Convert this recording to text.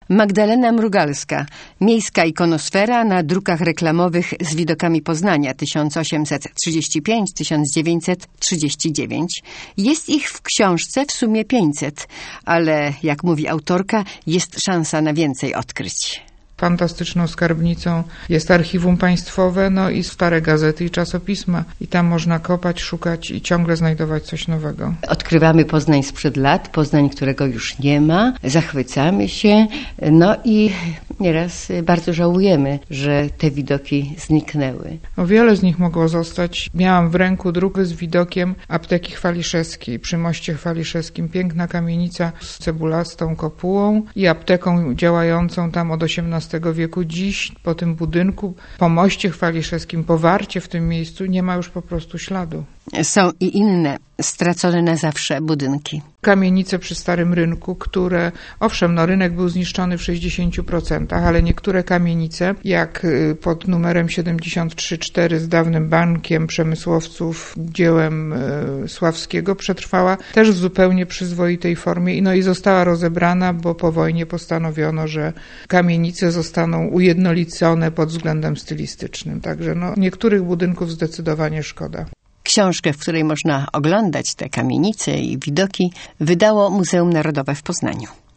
Magdalena Mrugalska. Miejska ikonosfera na drukach reklamowych z widokami Poznania 1835-1939. Jest ich w książce w sumie 500, ale jak mówi autorka, jest szansa na więcej odkryć. Fantastyczną skarbnicą jest archiwum państwowe, i stare gazety i czasopisma. I tam można kopać, szukać i ciągle znajdować coś nowego. Odkrywamy Poznań sprzed lat, Poznań, którego już nie ma. Zachwycamy się, i nieraz bardzo żałujemy, że te widoki zniknęły. Wiele z nich mogło zostać. Miałam w ręku druk z widokiem apteki chwaliszewskiej. Przy moście chwaliszewskim piękna kamienica z cebulastą kopułą i apteką działającą tam od XVIII wieku. Dziś po tym budynku, po moście chwaliszewskim, po warcie w tym miejscu nie ma już po prostu śladu. Są i inne, stracone na zawsze budynki. Kamienice przy Starym Rynku, które, owszem, rynek był zniszczony w 60%, ale niektóre kamienice, jak pod numerem 73-4 z dawnym bankiem przemysłowców, dziełem Sławskiego, przetrwała też w zupełnie przyzwoitej formie i została rozebrana, bo po wojnie postanowiono, że kamienice zostaną ujednolicone pod względem stylistycznym. Także niektórych budynków zdecydowanie szkoda. Książkę, w której można oglądać te kamienice i widoki, wydało Muzeum Narodowe w Poznaniu.